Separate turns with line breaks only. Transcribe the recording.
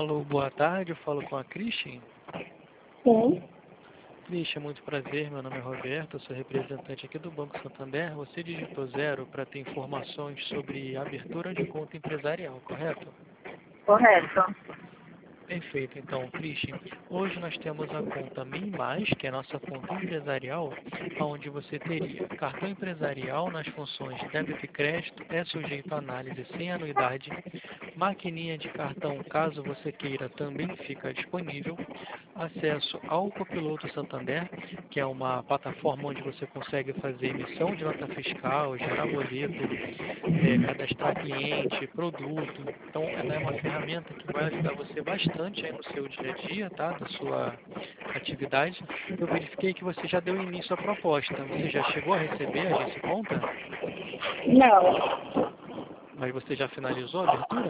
Alô, boa tarde, eu falo com a Christian.
Sim.
Christian, muito prazer, meu nome é Roberto, eu sou representante aqui do Banco Santander. Você digitou 0 para ter informações sobre abertura de conta empresarial, correto?
Correto.
Perfeito, então, Christian, hoje nós temos a conta MIM+, que é a nossa conta empresarial, onde você teria cartão empresarial nas funções débito e crédito, é sujeito a análise sem anuidade, maquininha de cartão, caso você queira, também fica disponível, acesso ao Copiloto Santander, que é uma plataforma onde você consegue fazer emissão de nota fiscal, gerar boleto, cadastrar cliente, produto. Então, ela é uma ferramenta que vai ajudar você bastante aí no seu dia a dia, tá? Da sua atividade. Eu verifiquei que você já deu início à proposta. Você já chegou a receber a Agência Conta?
Não.
Mas você já finalizou a abertura?